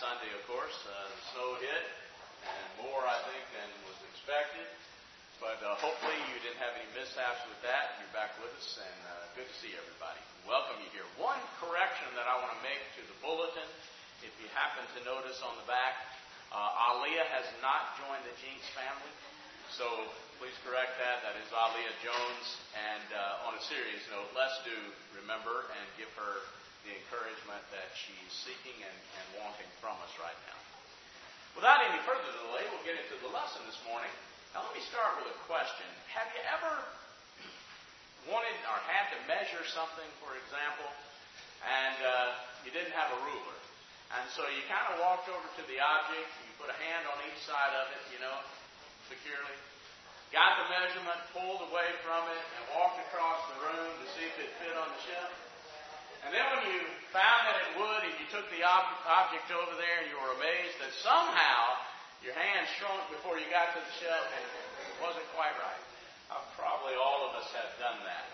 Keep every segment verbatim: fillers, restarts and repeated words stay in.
Sunday, of course. Uh, the snow hit, and more, I think, than was expected. But uh, hopefully you didn't have any mishaps with that. You're back with us, and uh, good to see everybody. Welcome you here. One correction that I want to make to the bulletin, if you happen to notice on the back, uh, Aliyah has not joined the Jinks family. So please correct that. That is Aliyah Jones. And uh, on a serious note, let's do remember and give her the encouragement that she's seeking and, and wanting from us right now. Without any further delay, we'll get into the lesson this morning. Now, let me start with a question. Have you ever wanted or had to measure something, for example, and uh, you didn't have a ruler? And so you kind of walked over to the object, you put a hand on each side of it, you know, securely, got the measurement, pulled away from it, and walked across the room to see if it fit on the shelf. And then when you found that it would, and you took the ob- object over there, and you were amazed that somehow your hand shrunk before you got to the shelf, and it wasn't quite right. Uh, probably all of us have done that.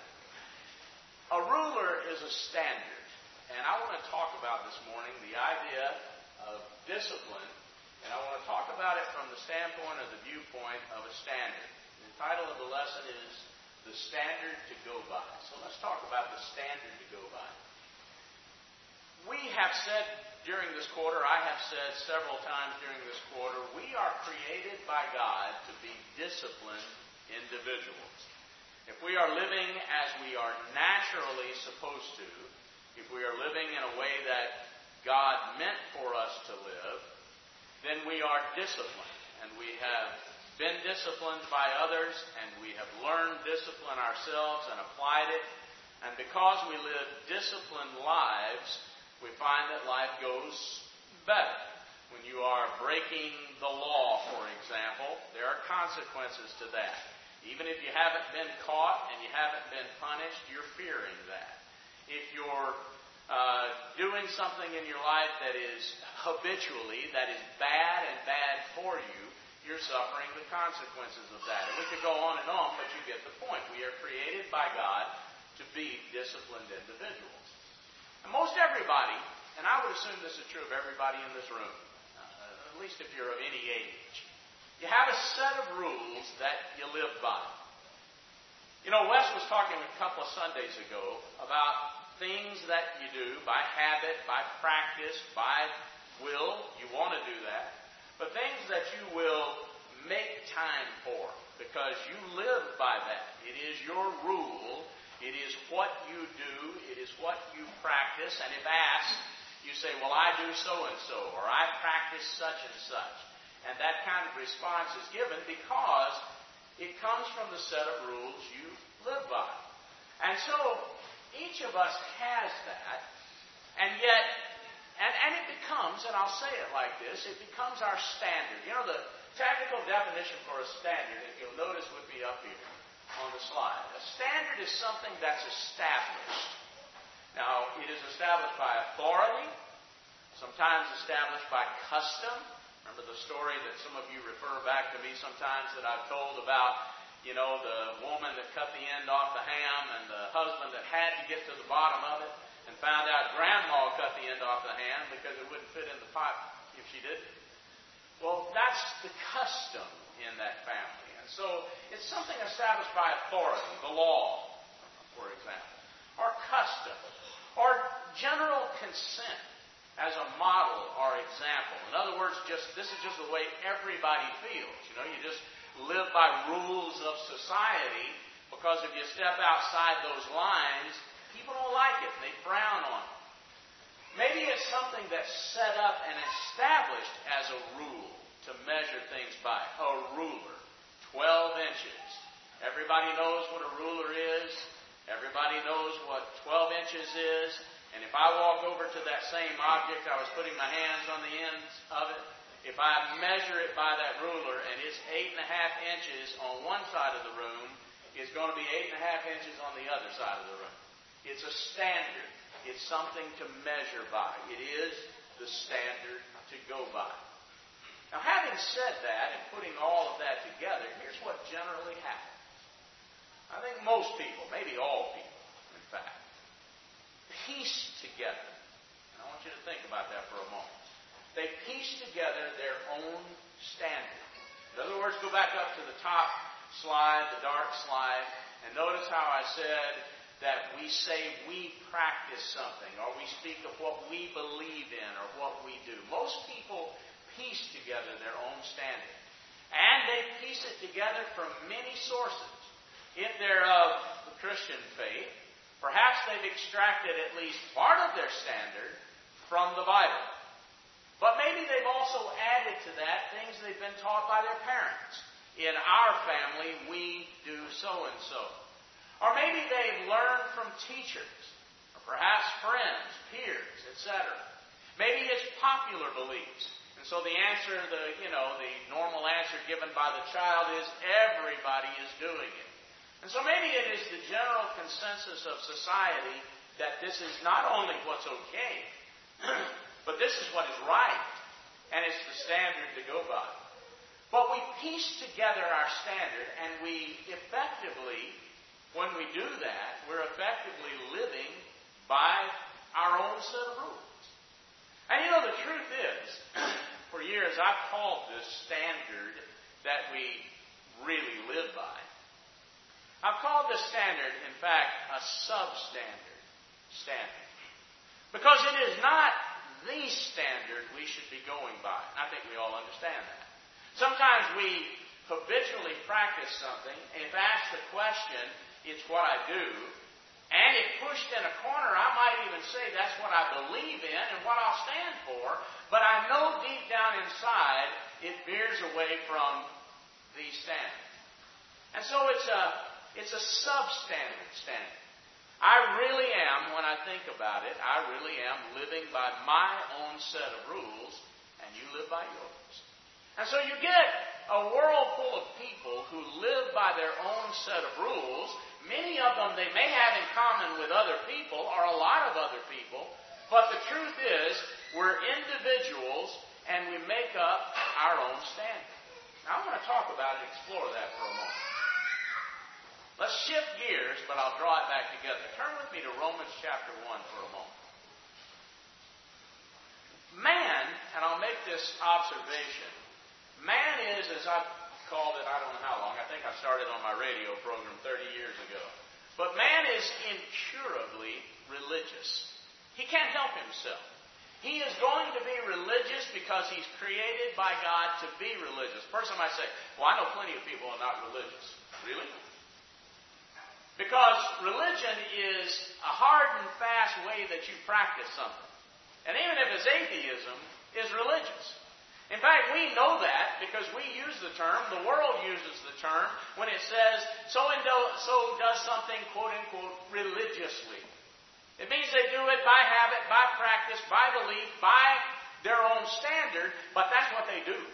A ruler is a standard. And I want to talk about this morning the idea of discipline. And I want to talk about it from the standpoint of the viewpoint of a standard. The title of the lesson is The Standard to Go By. So let's talk about the standard to go by. We have said during this quarter, I have said several times during this quarter, we are created by God to be disciplined individuals. If we are living as we are naturally supposed to, if we are living in a way that God meant for us to live, then we are disciplined. And we have been disciplined by others, and we have learned discipline ourselves and applied it. And because we live disciplined lives, we find that life goes better. When you are breaking the law, for example, there are consequences to that. Even if you haven't been caught and you haven't been punished, you're fearing that. If you're uh, doing something in your life that is habitually, that is bad and bad for you, you're suffering the consequences of that. And we could go on and on, but you get the point. We are created by God to be disciplined individuals. And most everybody, and I would assume this is true of everybody in this room, uh, at least if you're of any age, you have a set of rules that you live by. You know, Wes was talking a couple of Sundays ago about things that you do by habit, by practice, by will. You want to do that. But things that you will make time for because you live by that. It is your rule. It is what you do. It is what you practice. And if asked, you say, well, I do so-and-so, or I practice such and such. And that kind of response is given because it comes from the set of rules you live by. And so, each of us has that. And yet, and, and it becomes, and I'll say it like this, it becomes our standard. You know, the technical definition for a standard, if you'll notice with me up here on the slide. A standard is something that's established. Now, it is established by authority, sometimes established by custom. Remember the story that some of you refer back to me sometimes that I've told about, you know, the woman that cut the end off the ham and the husband that had to get to the bottom of it and found out Grandma cut the end off the ham because it wouldn't fit in the pot if she didn't. Well, that's the custom in that family. So it's something established by authority, the law, for example, or custom, or general consent as a model or example. In other words, just this is just the way everybody feels. You know, you just live by rules of society because if you step outside those lines, people don't like it and they frown on it. Maybe it's something that's set up and established as a rule to measure things by, a ruler. twelve inches. Everybody knows what a ruler is. Everybody knows what twelve inches is. And if I walk over to that same object, I was putting my hands on the ends of it. If I measure it by that ruler and it's eight and a half inches on one side of the room, it's going to be eight and a half inches on the other side of the room. It's a standard. It's something to measure by. It is the standard to go by. Now, having said that and putting all of that together, here's what generally happens. I think most people, maybe all people, in piece together. And I want you to think about that for a moment. they piece together their own standard. In other words, go back up to the top slide, the dark slide, and notice how I said that we say we practice something, or we speak of what we believe in, or what we do. Most people piece together their own standard. And they piece it together from many sources. If they're of the Christian faith, perhaps they've extracted at least part of their standard from the Bible. But maybe they've also added to that things they've been taught by their parents. In our family, we do so-and-so. Or maybe they've learned from teachers, or perhaps friends, peers, et cetera. Maybe it's popular beliefs. And so the answer, the you know, the normal answer given by the child is everybody is doing it. And so maybe it is the general consensus of society that this is not only what's okay, but this is what is right, and it's the standard to go by. But we piece together our standard, and we effectively, when we do that, we're effectively living by our own set of rules. And you know, the truth is, for years I've called this standard that we really live by. I've called this standard, in fact, a substandard standard. Because it is not the standard we should be going by. I think we all understand that. Sometimes we habitually practice something, and if asked the question, it's what I do, and if pushed in a corner, I might even say that's what I believe in and what I'll stand for, but I know deep down inside it veers away from the standard. And so it's a, it's a substandard standard. I really am, when I think about it, I really am living by my own set of rules, and you live by yours. And so you get a world full of people who live by their own set of rules. Many of them they may have in common with other people, or a lot of other people, but the truth is, we're individuals, and we make up our own standard. Now, I want to talk about and explore that for a moment. Let's shift gears, but I'll draw it back together. Turn with me to Romans chapter one for a moment. Man, and I'll make this observation, man is, as I've called it, I don't know how long, I think I started on my radio program thirty years ago. But man is incurably religious. He can't help himself. He is going to be religious because he's created by God to be religious. The person might say, well, I know plenty of people who are not religious. Really? Because religion is a hard and fast way that you practice something. And even if it's atheism, is religious. In fact, we know that because we use the term, the world uses the term, when it says, so-and-so does something, quote-unquote, religiously. It means they do it by habit, by practice, by belief, by their own standard, but that's what they do.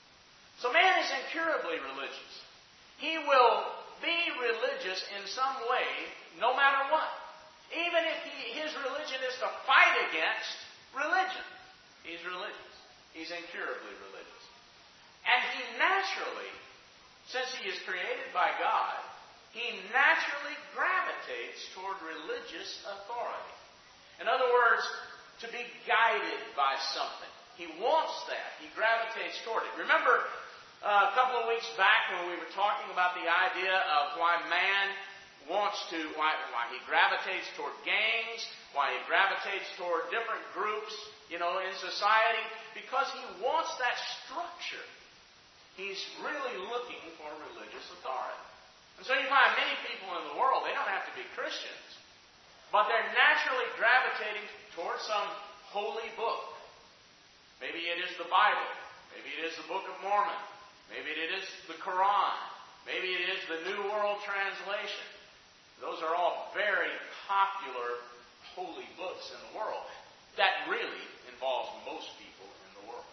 So man is incurably religious. He will be religious in some way, no matter what. Even if he, his religion is to fight against religion, he's religious. He's incurably religious. And he naturally, since he is created by God, he naturally gravitates toward religious authority. In other words, to be guided by something. He wants that. He gravitates toward it. Remember uh, a couple of weeks back when we were talking about the idea of why man wants to, why, why he gravitates toward gangs, why he gravitates toward different groups, you know, in society, because he wants that structure. He's really looking for religious authority. And so you find many people in the world, they don't have to be Christians, but they're naturally gravitating toward some holy book. Maybe it is the Bible. Maybe it is the Book of Mormon. Maybe it is the Quran. Maybe it is the New World Translation. Those are all very popular holy books in the world. That really involves most people in the world.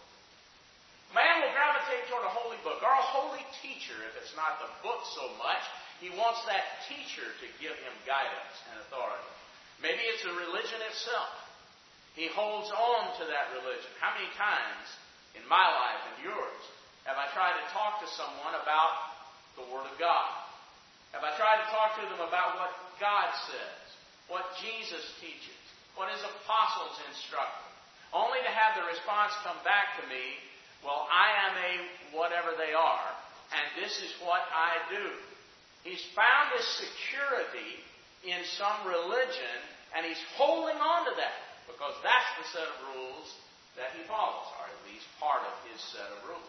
Man will gravitate toward a holy book or a holy teacher if it's not the book so much. He wants that teacher to give him guidance and authority. Maybe it's the religion itself. He holds on to that religion. How many times in my life and yours have I tried to talk to someone about the Word of God? Have I tried to talk to them about what God says, what Jesus teaches, what His apostles instructed? only to have the response come back to me, well, I am a whatever they are, and this is what I do. He's found his security in some religion, and he's holding on to that, because that's the set of rules that he follows, or at least part of his set of rules.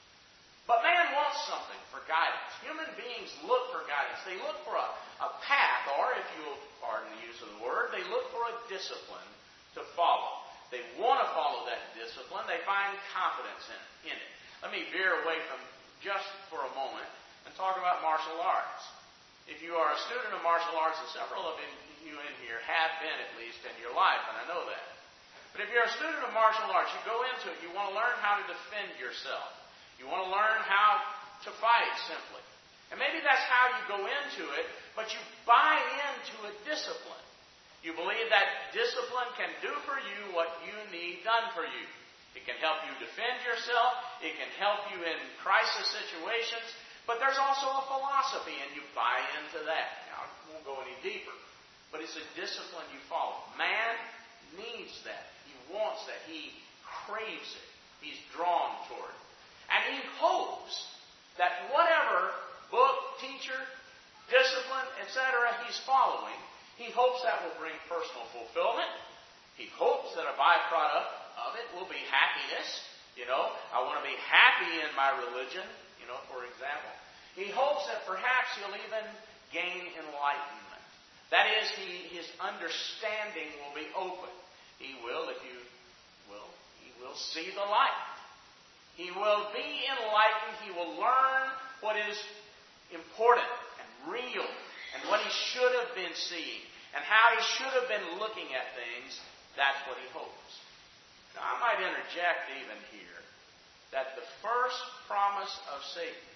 But man wants something for guidance. Human beings look for guidance. They look for a, a path, or if you'll pardon the use of the word, they look for a discipline to follow. They want to follow that discipline. They find confidence in, in it. Let me veer away from just for a moment and talk about martial arts. If you are a student of martial arts, and several of you in here have been at least in your life, and I know that. But if you're a student of martial arts, you go into it, you want to learn how to defend yourself. You want to learn how to fight, simply. And maybe that's how you go into it, but you buy into a discipline. You believe that discipline can do for you what you need done for you. It can help you defend yourself. It can help you in crisis situations. But there's also a philosophy, and you buy into that. Now, I won't go any deeper. But it's a discipline you follow. Man needs that. He wants that. He craves it. He's drawn toward it. And he hopes that whatever book, teacher, discipline, et cetera he's following, he hopes that will bring personal fulfillment. He hopes that a byproduct of it will be happiness. You know, I want to be happy in my religion, you know, for example. He hopes that perhaps he'll even gain enlightenment. That is, he, his understanding will be open. He will, if you will, he will see the light. He will be enlightened. He will learn what is important and real and what he should have been seeing and how he should have been looking at things. That's what he hopes. Now, I might interject even here that the first promise of Satan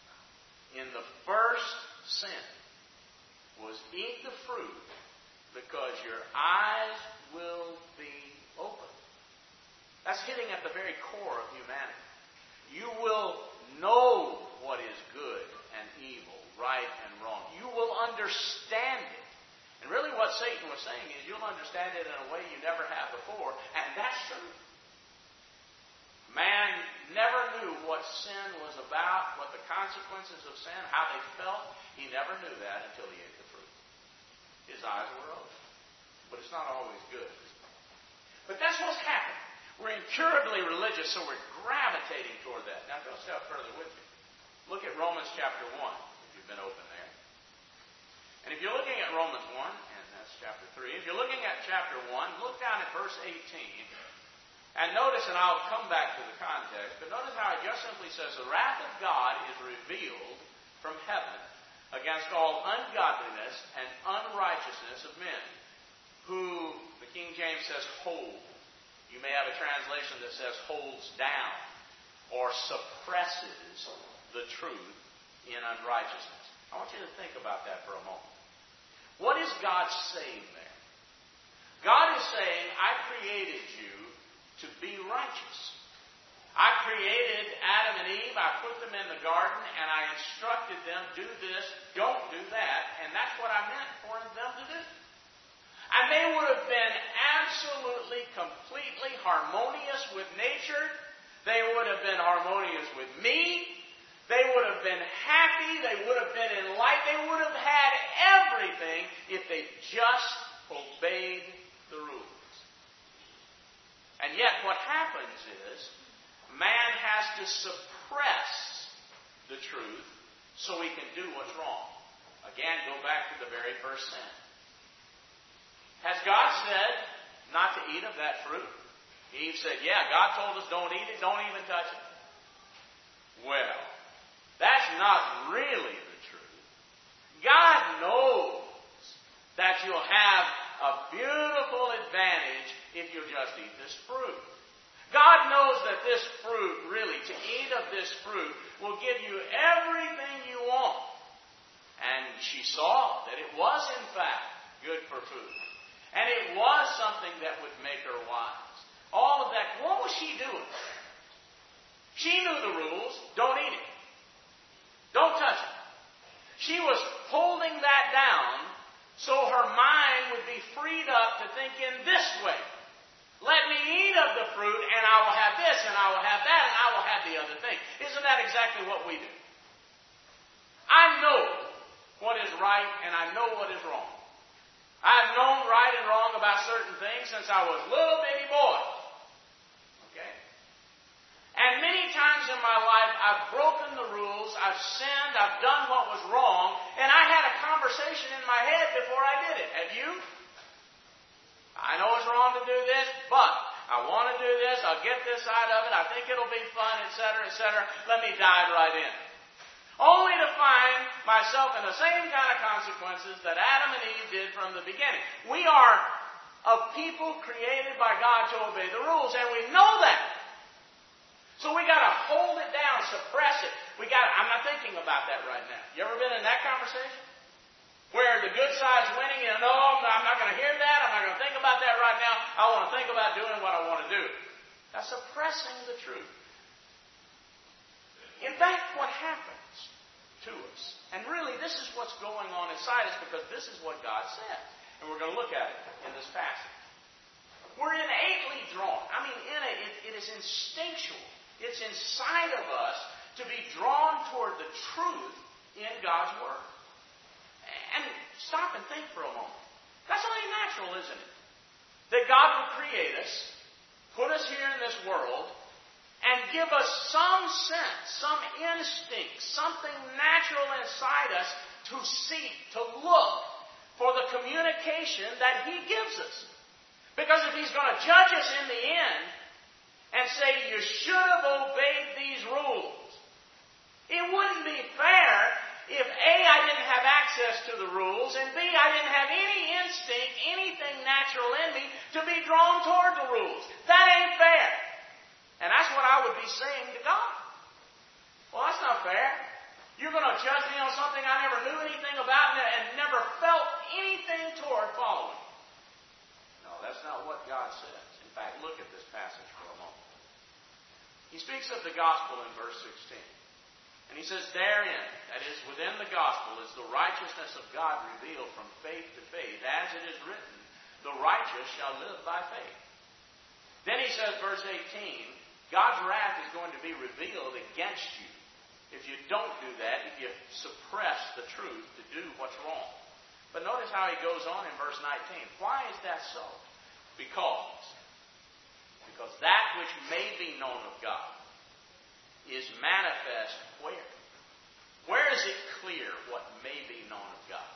in the first sin was eat the fruit because your eyes will be open. That's hitting at the very core of humanity. You will know what is good and evil, right and wrong. You will understand it. And really what Satan was saying is you'll understand it in a way you never have before. And that's true. Man never knew what sin was about, what the consequences of sin, how they felt. He never knew that until he ate the fruit. His eyes were open. But it's not always good. But that's what's happening. We're incurably religious, so we're gravitating toward that. Now, go a step further with me. Look at Romans chapter one, if you've been open there. And if you're looking at Romans one, and that's chapter three, if you're looking at chapter one, look down at verse eighteen. And notice, and I'll come back to the context, but notice how it just simply says, the wrath of God is revealed from heaven against all ungodliness and unrighteousness of men, who, the King James says, hold. You may have a translation that says holds down or suppresses the truth in unrighteousness. I want you to think about that for a moment. What is God saying there? God is saying, I created you to be righteous. I created Adam and Eve, I put them in the garden, and I instructed them, do this, don't do that, and that's what I meant for them to do. And they would have been absolutely, completely harmonious with nature. They would have been harmonious with me. They would have been happy. They would have been enlightened. They would have had everything if they just obeyed the rules. And yet what happens is man has to suppress the truth so he can do what's wrong. Again, go back to the very first sin. Has God said not to eat of that fruit? Eve said, yeah, God told us don't eat it, don't even touch it. Well, that's not really the truth. God knows that you'll have a beautiful advantage if you'll just eat this fruit. God knows that this fruit, really, to eat of this fruit, will give you everything you want. And she saw that it was, in fact, good for food. And it was something that would make her wise. All of that. What was she doing? She knew the rules. Don't eat it. Don't touch it. She was holding that down so her mind would be freed up to think in this way. Let me eat of the fruit, and I will have this, and I will have that, and I will have the other thing. Isn't that exactly what we do? I know what is right, and I know what is wrong. I've known right and wrong about certain things since I was a little bitty boy. Okay? And many times in my life, I've broken the rules, I've sinned, I've done what was wrong, and I had a conversation in my head before I did it. Have you? I know it's wrong to do this, but I want to do this, I'll get this out of it, I think it'll be fun, et cetera, et cetera. Let me dive right in. Only to find myself in the same kind of consequences that Adam and Eve did from the beginning. We are a people created by God to obey the rules, and we know that. So we got to hold it down, suppress it. We got. I'm not thinking about that right now. You ever been in that conversation? Where the good side's winning, and no, I'm not going to hear that, I'm not going to think about that right now. I want to think about doing what I want to do. That's suppressing the truth. In fact, what happens to us, and really this is what's going on inside us, because this is what God said. And we're going to look at it in this passage. We're innately drawn. I mean, in a, it, it is instinctual. It's inside of us to be drawn toward the truth in God's Word. And stop and think for a moment. That's only natural, isn't it? That God would create us, put us here in this world, and give us some sense, some instinct, something natural inside us to seek, to look for the communication that He gives us. Because if He's going to judge us in the end and say, you should have obeyed these rules, it wouldn't be fair if A, I didn't have access to the rules, and B, I didn't have any instinct, anything natural in me to be drawn toward the rules. That ain't fair. And that's what I would be saying to God. Well, that's not fair. You're going to judge me on something I never knew anything about and never felt anything toward following. No, that's not what God says. In fact, look at this passage for a moment. He speaks of the gospel in verse sixteen. And he says, therein, that is, within the gospel, is the righteousness of God revealed from faith to faith. As it is written, the righteous shall live by faith. Then he says, verse eighteen, God's wrath is going to be revealed against you if you don't do that, if you suppress the truth to do what's wrong. But notice how he goes on in verse nineteen. Why is that so? Because, because that which may be known of God is manifest where? Where is it clear what may be known of God?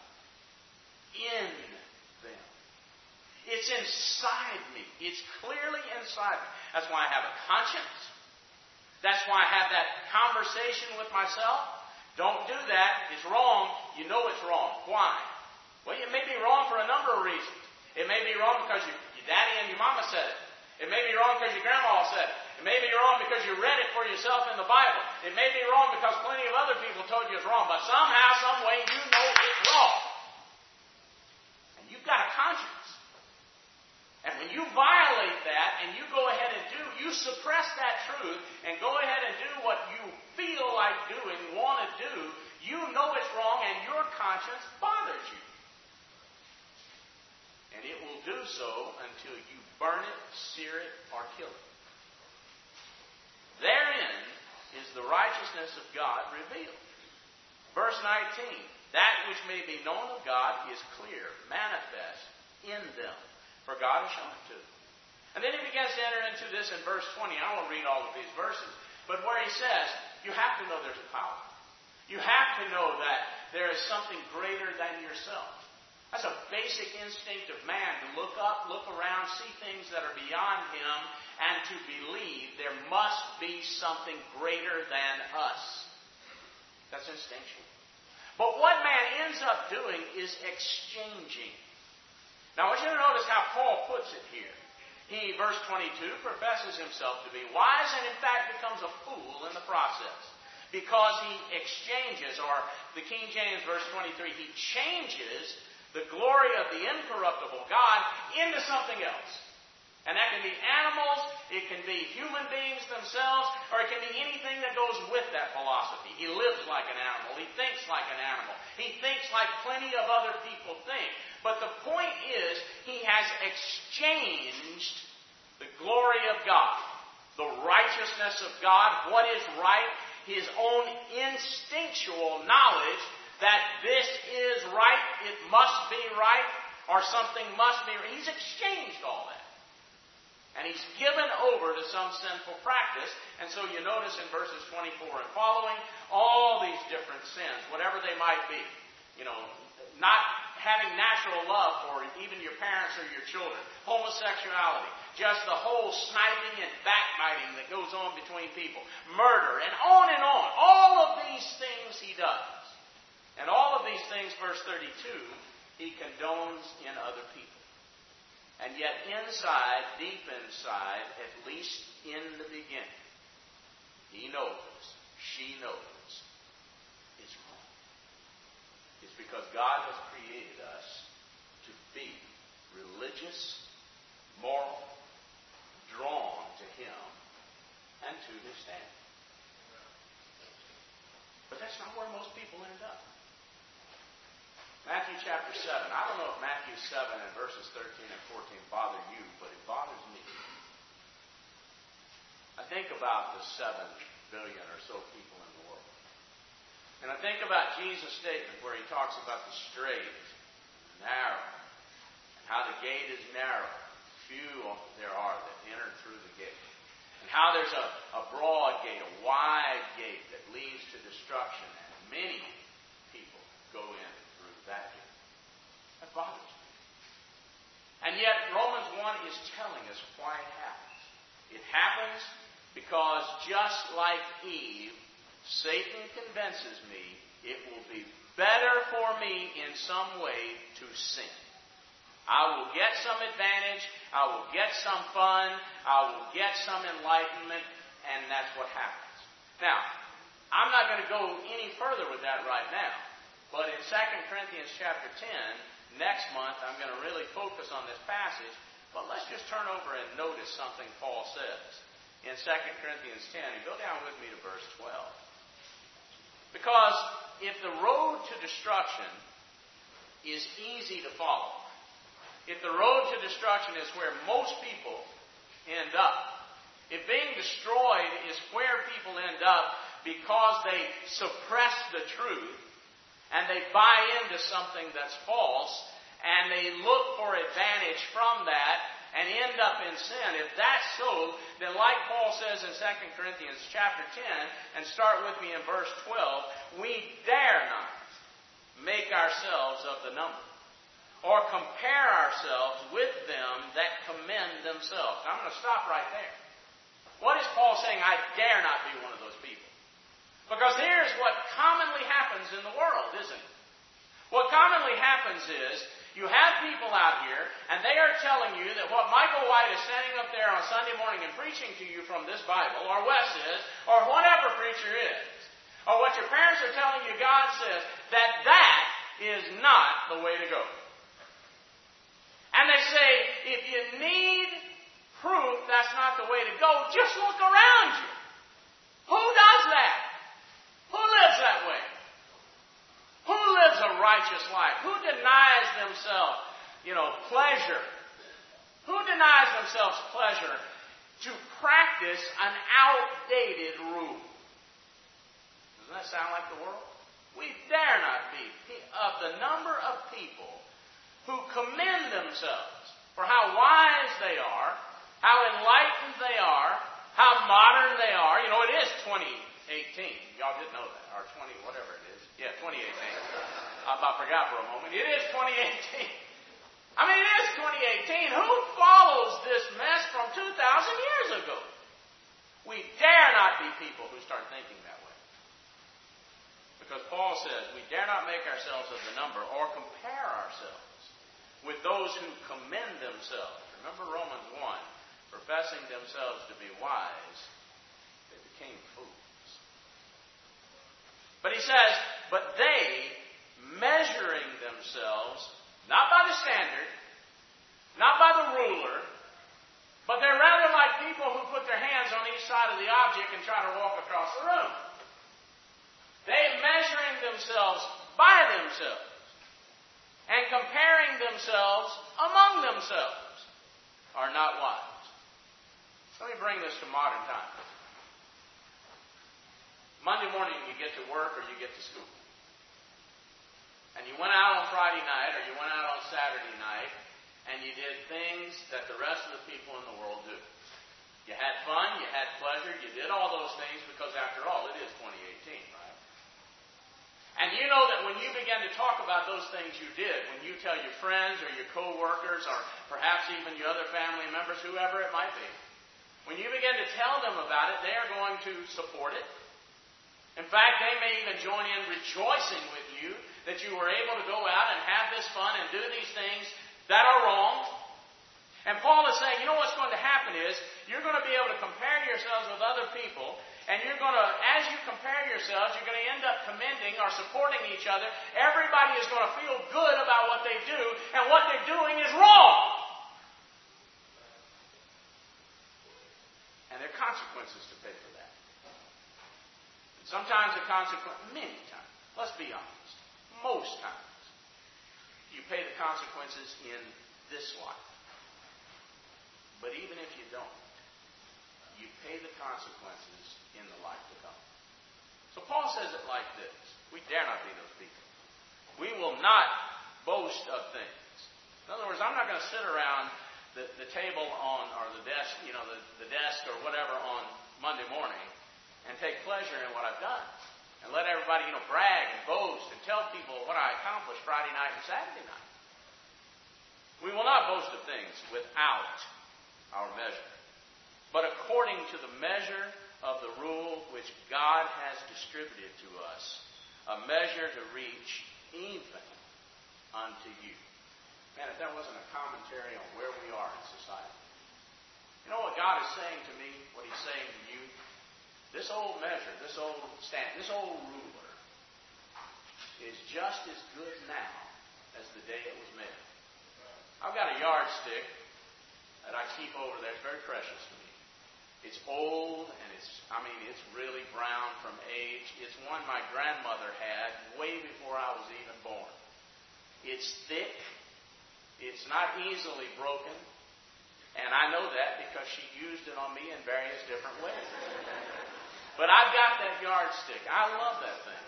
In them. It's inside me. It's clearly inside me. That's why I have a conscience. That's why I have that conversation with myself. Don't do that. It's wrong. You know it's wrong. Why? Well, it may be wrong for a number of reasons. It may be wrong because your, your daddy and your mama said it. It may be wrong because your grandma said it. It may be wrong because you read it for yourself in the Bible. It may be wrong because plenty of other people told you it's wrong. But somehow, some way, you know it's wrong. And you've got a conscience. And when you violate that and you go ahead and do, you suppress that truth and go ahead and do what you feel like doing, want to do, you know it's wrong and your conscience bothers you. And it will do so until you burn it, sear it, or kill it. Therein is the righteousness of God revealed. Verse nineteen, that which may be known of God is clear, manifest in them, for God has shown it to them. And then he begins to enter into this in verse twenty. I won't read all of these verses, but where he says, you have to know there's a power. You have to know that there is something greater than yourself. That's a basic instinct of man, to look up, look around, see things that are beyond him, and to believe there must be something greater than us. That's instinctual. But what man ends up doing is exchanging. Now, I want you to notice how Paul puts it here. He, verse twenty-two, professes himself to be wise and in fact becomes a fool in the process. Because he exchanges, or the King James, verse twenty-three, he changes the glory of the incorruptible God into something else. And that can be animals, it can be human beings themselves, or it can be anything that goes with that philosophy. He lives like an animal. He thinks like an animal. He thinks like plenty of other people think. But the point is, he has exchanged glory of God, the righteousness of God, what is right, his own instinctual knowledge that this is right, it must be right, or something must be right. He's exchanged all that. And he's given over to some sinful practice. And so you notice in verses twenty-four and following, all these different sins, whatever they might be. You know, not having natural love for even your parents or your children. Homosexuality. Just the whole sniping and backbiting that goes on between people. Murder, and on and on. All of these things he does. And all of these things, verse thirty-two, he condones in other people. And yet inside, deep inside, at least in the beginning, he knows, she knows, it's wrong. It's because God has created us to be religious, moral, drawn to him and to his standard. But that's not where most people end up. Matthew chapter seven. I don't know if Matthew seven and verses thirteen and fourteen bother you, but it bothers me. I think about the seven billion or so people in the world. And I think about Jesus' statement where he talks about the straight, narrow, and how the gate is narrow. Few there are that enter through the gate. And how there's a, a broad gate, a wide gate that leads to destruction. And many people go in that gate. That bothers me. And yet Romans one is telling us why it happens. It happens because just like Eve, Satan convinces me it will be better for me in some way to sin. I will get some advantage, I will get some fun, I will get some enlightenment, and that's what happens. Now, I'm not going to go any further with that right now. But in Second Corinthians chapter ten, next month, I'm going to really focus on this passage. But let's just turn over and notice something Paul says in Second Corinthians ten. And go down with me to verse twelve. Because if the road to destruction is easy to follow, if the road to destruction is where most people end up, if being destroyed is where people end up because they suppress the truth, and they buy into something that's false, and they look for advantage from that, and end up in sin. If that's so, then like Paul says in Second Corinthians chapter ten, and start with me in verse twelve, we dare not make ourselves of the number, or compare ourselves with them that commend themselves. Now, I'm going to stop right there. What is Paul saying? I dare not be one of those people. Because here's what commonly happens in the world, isn't it? What commonly happens is, you have people out here, and they are telling you that what Michael White is standing up there on Sunday morning and preaching to you from this Bible, or Wes is, or whatever preacher is, or what your parents are telling you God says, that that is not the way to go. And they say, if you need proof that's not the way to go, just look around you. Who does that? Who lives that way? Who lives a righteous life? Who denies themselves, you know, pleasure? Who denies themselves pleasure to practice an outdated rule? Doesn't that sound like the world? We dare not be of the number of people who commend themselves for how wise they are, how enlightened they are, how modern they are. You know, it is twenty eighteen. Y'all didn't know that. Or twenty, whatever it is. Yeah, twenty eighteen. I about forgot for a moment. It is twenty eighteen. I mean, it is twenty eighteen. Who follows this mess from two thousand years ago? We dare not be people who start thinking that way. Because Paul says, we dare not make ourselves of the number or compare ourselves with those who commend themselves. Remember Romans one, professing themselves to be wise, they became fools. But he says, but they, measuring themselves, not by the standard, not by the ruler, but they're rather like people who put their hands on each side of the object and try to walk across the room. They measuring themselves by themselves and comparing themselves among themselves are not wise. Let me bring this to modern times. Monday morning you get to work or you get to school. And you went out on Friday night or you went out on Saturday night and you did things that the rest of the people in the world do. You had fun, you had pleasure, you did all those things because after all, it is twenty eighteen, right? And you know that when you begin to talk about those things you did, when you tell your friends or your co-workers or perhaps even your other family members, whoever it might be, when you begin to tell them about it, they are going to support it. In fact, they may even join in rejoicing with you that you were able to go out and have this fun and do these things that are wrong. And Paul is saying, you know what's going to happen is, you're going to be able to compare yourselves with other people, and you're going to, as you compare yourselves, you're going to end up commending or supporting each other. Everybody is going to feel good about what they do, and what they're doing is wrong. And there are consequences to pay for that. And sometimes the consequence, many times, let's be honest, most times, you pay the consequences in this life. But even if you don't, you pay the consequences in the life to come. So Paul says it like this. We dare not be those people. We will not boast of things. In other words, I'm not going to sit around the, the table on, or the desk, you know, the, the desk or whatever on Monday morning and take pleasure in what I've done. And let everybody, you know, brag and boast and tell people what I accomplished Friday night and Saturday night. We will not boast of things without our measure, but according to the measure of the rule which God has distributed to us, a measure to reach even unto you. Man, if that wasn't a commentary on where we are in society. You know what God is saying to me, what He's saying to you? This old measure, this old stand, this old ruler is just as good now as the day it was made. I've got a yardstick that I keep over there. It's very precious to me. It's old and it's, I mean, it's really brown from age. It's one my grandmother had way before I was even born. It's thick. It's not easily broken. And I know that because she used it on me in various different ways. But I've got that yardstick. I love that thing.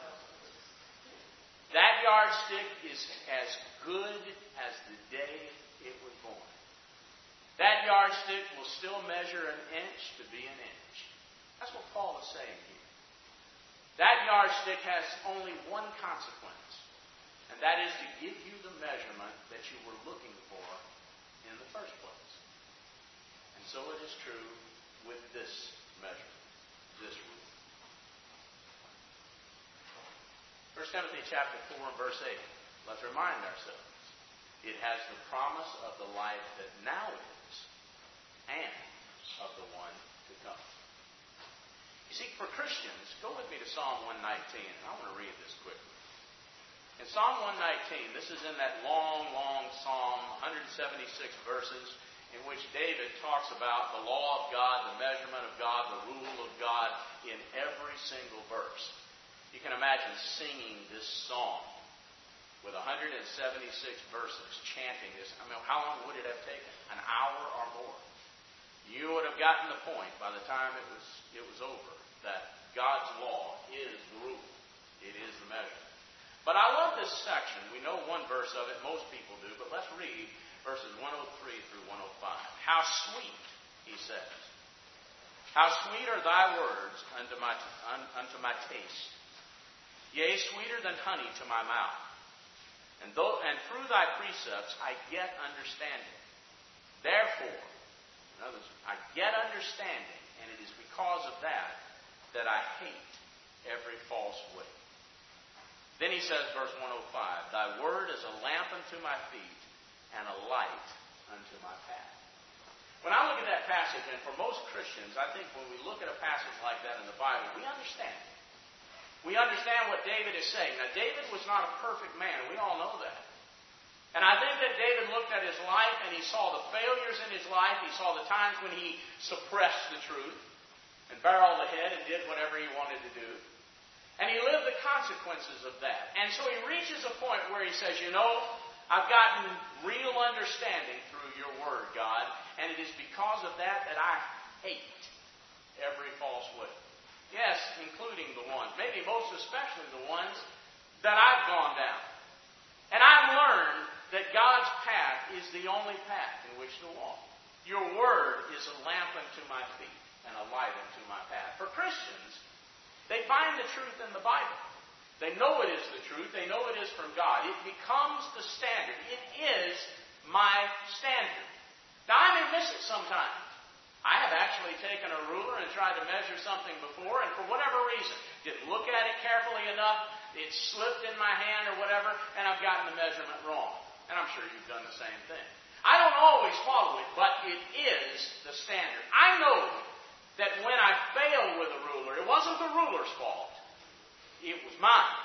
That yardstick is as good as the day it was born. That yardstick will still measure an inch to be an inch. That's what Paul is saying here. That yardstick has only one consequence, and that is to give you the measurement that you were looking for in the first place. And so it is true with this measurement, this rule. First Timothy chapter four and verse eight. Let's remind ourselves. It has the promise of the life that now is and of the one to come. You see, for Christians, go with me to Psalm one nineteen, and I want to read this quickly. In Psalm one nineteen, this is in that long, long psalm, one hundred seventy-six verses, in which David talks about the law of God, the measurement of God, the rule of God in every single verse. You can imagine singing this song with one hundred seventy-six verses, chanting this. I mean, how long would it have taken? An hour or more. You would have gotten the point by the time it was it was over that God's law is the rule. It is the measure. But I love this section. We know one verse of it. Most people do. But let's read verses one oh three through one oh five. How sweet, he says. How sweet are thy words unto my, un, unto my taste. Yea, sweeter than honey to my mouth. And, though, and through thy precepts I get understanding. Therefore, in other words, I get understanding, and it is because of that that I hate every false way. Then he says, verse one oh five, thy word is a lamp unto my feet and a light unto my path. When I look at that passage, and for most Christians, I think when we look at a passage like that in the Bible, we understand it. We understand what David is saying. Now, David was not a perfect man. We all know that. And I think that David looked at his life and he saw the failures in his life. He saw the times when he suppressed the truth and barreled ahead and did whatever he wanted to do. And he lived the consequences of that. And so he reaches a point where he says, you know, I've gotten real understanding through your word, God. And it is because of that that I hate every false way. Yes, including the ones, maybe most especially the ones that I've gone down. And I've learned that God's path is the only path in which to walk. Your word is a lamp unto my feet and a light unto my path. For Christians, they find the truth in the Bible. They know it is the truth. They know it is from God. It becomes the standard. It is my standard. Now, I may miss it sometimes. I have actually taken a ruler and tried to measure something before, and for whatever reason, didn't look at it carefully enough, it slipped in my hand or whatever, and I've gotten the measurement wrong. And I'm sure you've done the same thing. I don't always follow it, but it is the standard. I know that when I fail with a ruler, it wasn't the ruler's fault. It was mine.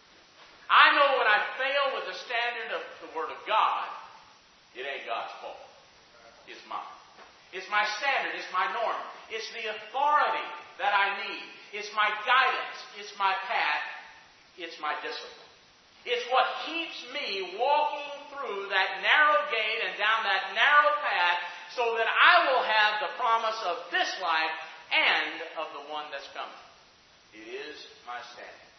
I know when I fail with the standard of the Word of God, it ain't God's fault. It's mine. It's my standard. It's my norm. It's the authority that I need. It's my guidance. It's my path. It's my discipline. It's what keeps me walking through that narrow gate and down that narrow path so that I will have the promise of this life and of the one that's coming. It is my standard.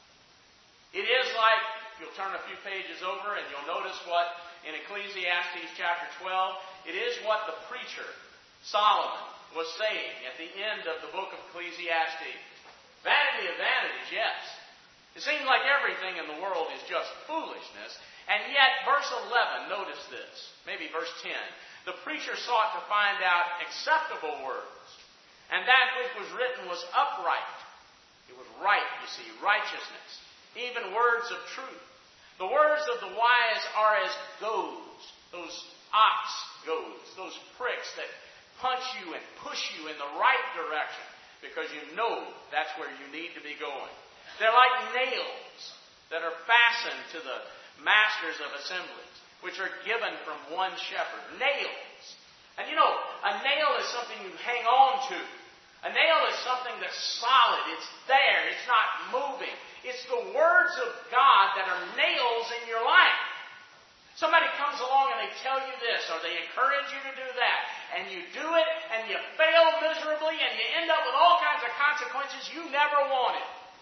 It is like, you'll turn a few pages over and you'll notice what in Ecclesiastes chapter twelve, it is what the preacher, Solomon, was saying at the end of the book of Ecclesiastes. Vanity of vanities, yes. It seems like everything in the world is just foolishness. And yet, verse eleven, notice this. Maybe verse ten. The preacher sought to find out acceptable words. And that which was written was upright. It was right, you see, righteousness. Even words of truth. The words of the wise are as goads, those ox goads, those pricks that punch you and push you in the right direction because you know that's where you need to be going. They're like nails that are fastened to the masters of assemblies, which are given from one shepherd. Nails. And you know, a nail is something you hang on to. A nail is something that's solid. It's there. It's not moving. It's the words of God that are nails in your life. Somebody comes along and they tell you this, or they encourage you to do that, and you do it, and you fail miserably, and you end up with all kinds of consequences you never wanted.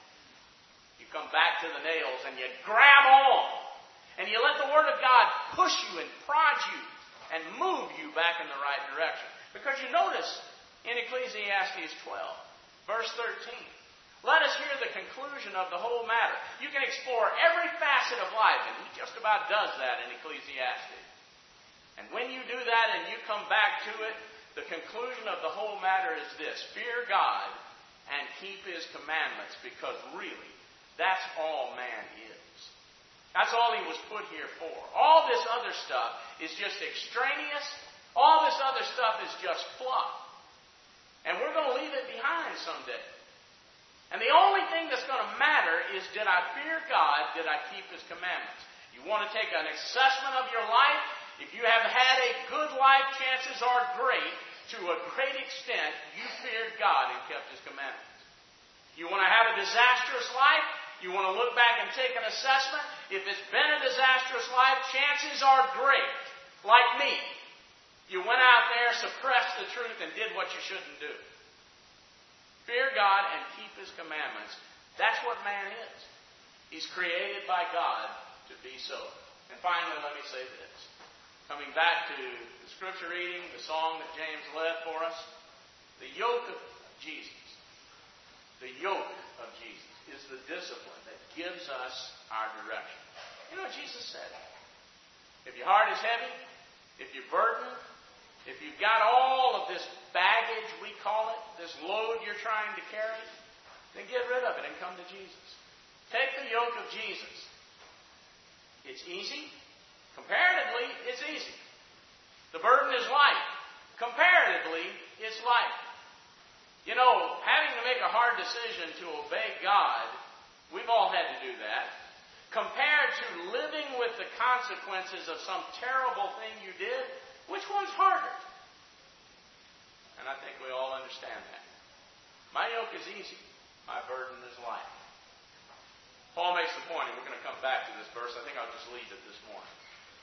You come back to the nails, and you grab on, and you let the Word of God push you and prod you and move you back in the right direction. Because you notice in Ecclesiastes twelve, verse thirteen, let us hear the conclusion of the whole matter. You can explore every facet of life, and he just about does that in Ecclesiastes. And when you do that and you come back to it, the conclusion of the whole matter is this: fear God and keep His commandments, because really, that's all man is. That's all he was put here for. All this other stuff is just extraneous. All this other stuff is just fluff. And we're going to leave it behind someday. And the only thing that's going to matter is, did I fear God? Did I keep His commandments? You want to take an assessment of your life? If you have had a good life, chances are great, to a great extent, you feared God and kept His commandments. You want to have a disastrous life? You want to look back and take an assessment? If it's been a disastrous life, chances are great, like me, you went out there, suppressed the truth, and did what you shouldn't do. Fear God and keep His commandments. That's what man is. He's created by God to be so. And finally, let me say this. Coming back to the scripture reading, the song that James led for us, the yoke of Jesus, the yoke of Jesus is the discipline that gives us our direction. You know what Jesus said? If your heart is heavy, if you're burdened, if you've got all of this baggage, we call it, this load you're trying to carry, then get rid of it and come to Jesus. Take the yoke of Jesus. It's easy. Comparatively, it's easy. The burden is light. Comparatively, it's light. You know, having to make a hard decision to obey God, we've all had to do that. Compared to living with the consequences of some terrible thing you did, which one's harder? And I think we all understand that. My yoke is easy. My burden is light. Paul makes the point, and we're going to come back to this verse. I think I'll just leave it this morning.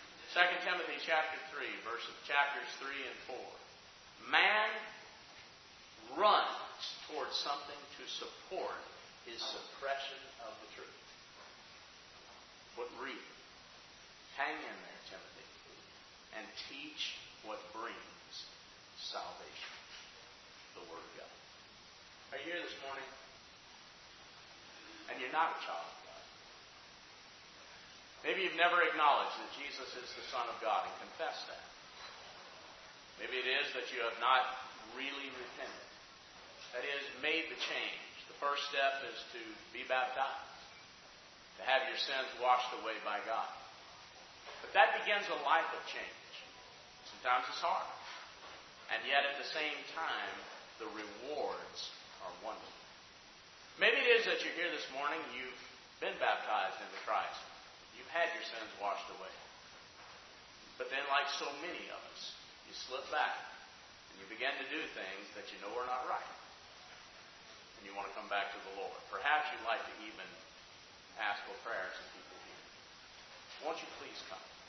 Second Timothy chapter three, verses chapters three and four. Man runs towards something to support his suppression of the truth. But read. Hang in there, Timothy, and teach what brings salvation. The Word of God. Are you here this morning? And you're not a child of God. Maybe you've never acknowledged that Jesus is the Son of God and confessed that. Maybe it is that you have not really repented. That is, made the change. The first step is to be baptized, to have your sins washed away by God. But that begins a life of change. Sometimes it's hard. And yet at the same time, the rewards are wonderful. Maybe it is that you're here this morning, you've been baptized into Christ. You've had your sins washed away. But then, like so many of us, you slip back and you begin to do things that you know are not right. And you want to come back to the Lord. Perhaps you'd like to even ask for prayers of people here. Won't you please come?